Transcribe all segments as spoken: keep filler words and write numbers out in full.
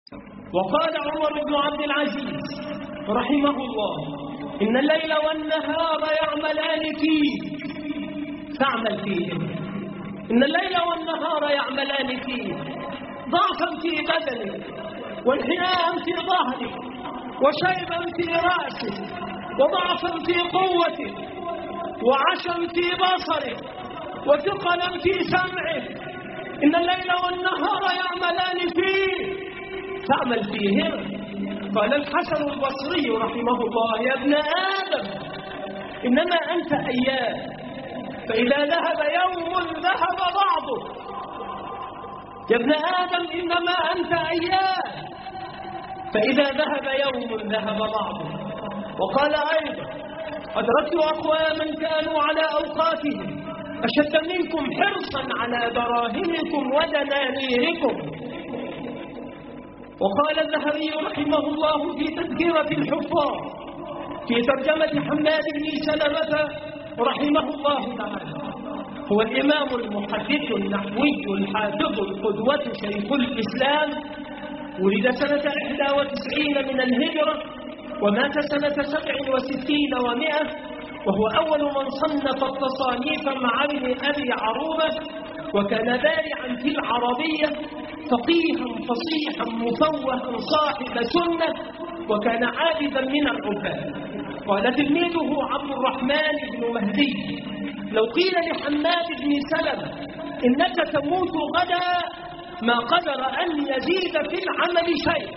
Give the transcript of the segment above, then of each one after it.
وقال عمر بن عبد العزيز رحمه الله: إن الليل والنهار يعملان فيه فاعمل فيهم. إن الليل والنهار يعملان فيه، ضعفا في بدنك، وانحناء في ظهرك، وشيبا في رأسك، وضعفا في قوتك، وعشا في بصرك، وثقلا في سمعك. إن الليل والنهار يعملان فيه فاعمل فيهم. قال الحسن البصري رحمه الله: يا ابن آدم، إنما أنت أيام، فإذا ذهب يوم ذهب بعضه. يا ابن آدم، إنما أنت أيام، فإذا ذهب يوم ذهب بعضه. وقال أيضا: أدركت أقواما كانوا على أوقاتهم أشد منكم حرصا على دراهمكم ودنانيركم. وقال الذهبي رحمه الله في تذكرة الحفاظ في ترجمة حماد بن سلمة رحمه الله تعالى: هو الإمام المحدث النحوي الحافظ القدوة شيخ الإسلام، ولد سنة إحدى وتسعين من الهجرة ومات سنة سبع وستين ومائة، وهو أول من صنف التصانيف مع ابن أبي عروبة، وكان بارعا في العربية، فقيها فصيحا مفوها صاحب سنة، وكان عابدا من العباد. قال تلميذه عبد الرحمن بن مهدي: لو قيل لحماد بن سلمة إنك تموت غدا ما قدر أن يزيد في العمل شيء.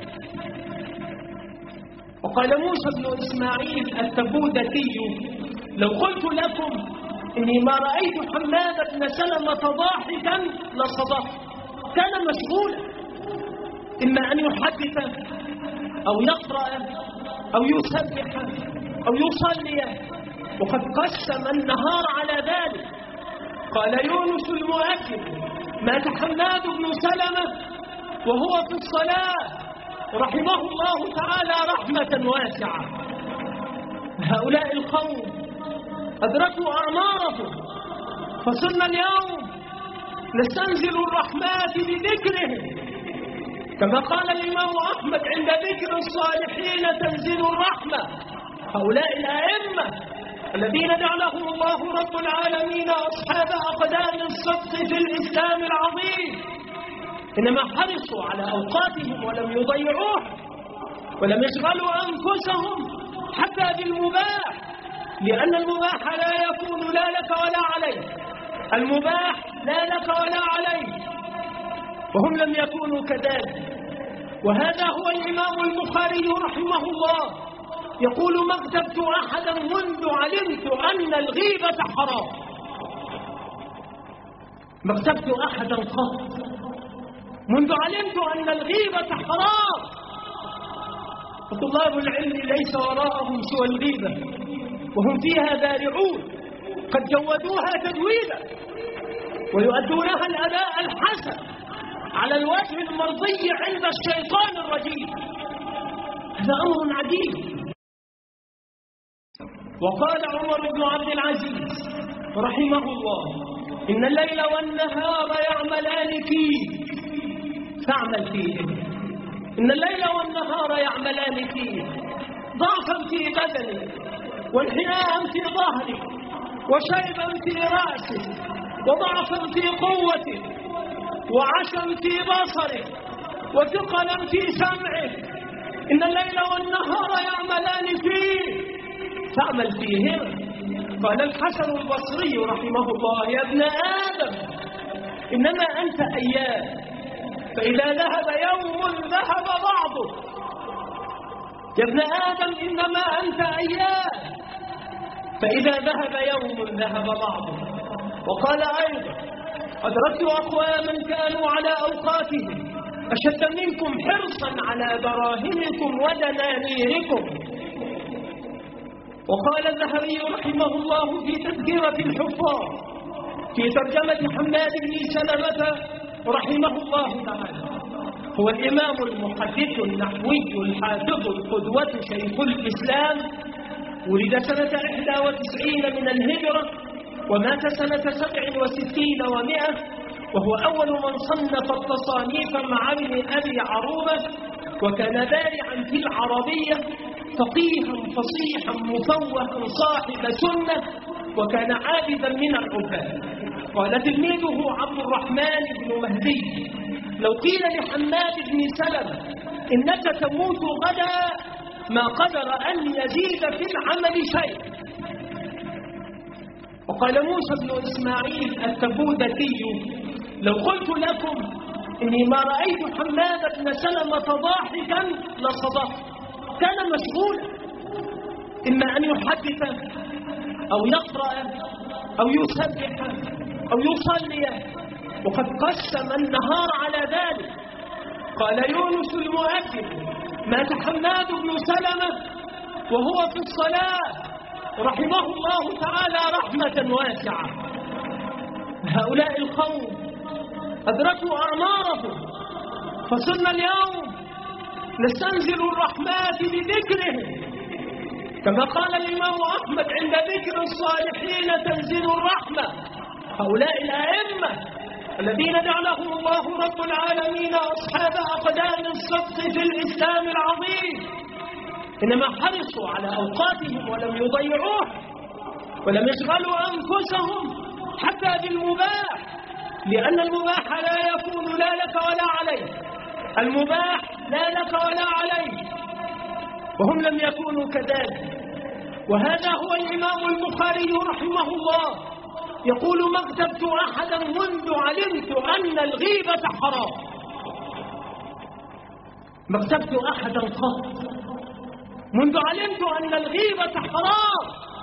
وقال موسى بن إسماعيل التبوذكي: لو قلت لكم إني ما رأيت حماد بن سلمة ضاحكا لصدقت. كان مشغولا، إما أن يحدث أو يقرأ أو يسبح أو يصلي، وقد قسم النهار على ذلك. قال يونس المؤكد: مات حماد بن سلمة وهو في الصلاة رحمه الله تعالى رحمة واسعة. هؤلاء القوم أدركوا أعمارهم، فصرنا اليوم نستنزل الرحمات بذكرهم، كما قال الإمام أحمد: عند ذكر الصالحين تنزل الرحمة. هؤلاء الأئمة الذين جعلهم الله رب العالمين أصحاب أقدام الصدق في الإسلام العظيم، إنما حرصوا على أوقاتهم ولم يضيعوها، ولم يشغلوا أنفسهم حتى بالمباح، لأن المباح لا يكون لا لك ولا عليك. المباح لا لك ولا عليك، وهم لم يكونوا كذلك. وهذا هو الإمام البخاري رحمه الله يقول: ما اغتبت أحدا منذ علمت أن الغيبة حرام. ما اغتبت أحدا قط منذ علمت أن الغيبة حرام. وطلاب العلم ليس وراءهم سوى الغيبة، وهم فيها بارعون، قد جودوها تجويدا ويؤدونها الأداء الحسن على الوجه المرضي عند الشيطان الرجيم. هذا أمر عجيب. وقال عمر بن عبد العزيز رحمه الله: إن الليل والنهار يعملان فيه فاعمل فيهم. إن الليل والنهار يعملان فيه، ضعفا في بدنك، وانحناء في ظهرك، وشيبا في رأسك، وضعفا في قوتك، وعشا في بصرك، وثقلا في سمعك. إن الليل والنهار يعملان فيه فاعمل فيهم. قال الحسن البصري رحمه الله: يا ابن آدم، إنما أنت أيام، فإذا ذهب يوم ذهب بعضه. يا ابن آدم، إنما أنت أيام، فإذا ذهب يوم ذهب بعضه. وقال أيضا: أدركت أقواما كانوا على أوقاتهم أشد منكم حرصا على دراهمكم ودنانيركم. وقال الذهبي رحمه الله في تذكرة الحفاظ في ترجمة حماد بن سلمة رحمه الله تعالى: هو الإمام المحدث النحوي الحافظ القدوة شيخ الإسلام، ولد سنة إحدى وتسعين من الهجرة ومات سنة سبع وستين ومائة، وهو أول من صنف التصانيف مع ابن أبي عروبة، وكان بارعا في العربية، فقيها فصيحا مفوها صاحب سنة، وكان عابدا من العباد. قال تلميذه عبد الرحمن بن مهدي: لو قيل لحماد بن سلمة إنك تموت غدا ما قدر أن يزيد في العمل شيء. وقال موسى بن إسماعيل التبوذكي: لو قلت لكم إني ما رأيت حماد بن سلمة ضاحكا لصدقت. كان مشغولا، إما أن يحدث أو يقرأ أو يسبح أو يصلي، وقد قسم النهار على ذلك. قال يونس المؤذن: مات حماد بن سلمة وهو في الصلاة رحمه الله تعالى رحمة واسعة. هؤلاء القوم أدركوا أعمارهم، فصرنا اليوم نستنزل الرحمات بذكرهم، كما قال الإمام أحمد: عند ذكر الصالحين تنزل الرحمة. هؤلاء الأئمة الذين جعلهم الله رب العالمين أصحاب أقدام الصدق في الإسلام العظيم، إنما حرصوا على أوقاتهم ولم يضيعوها، ولم يشغلوا أنفسهم حتى بالمباح، لأن المباح لا يكون لا لك ولا عليك. المباح لا لك ولا عليك، وهم لم يكونوا كذلك. وهذا هو الإمام البخاري رحمه الله يقول: ما اغتبت أحدا منذ علمت أن الغيبة حرام. ما اغتبت أحدا قط منذ علمت أن الغيبة حرام.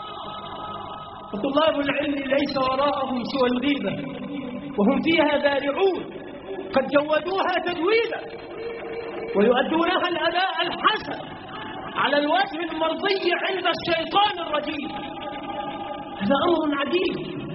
وطلاب العلم ليس وراءهم سوى الغيبة، وهم فيها بارعون، قد جودوها تجويدا ويؤدونها الأداء الحسن على الوجه المرضي عند الشيطان الرجيم. هذا أمر عجيب.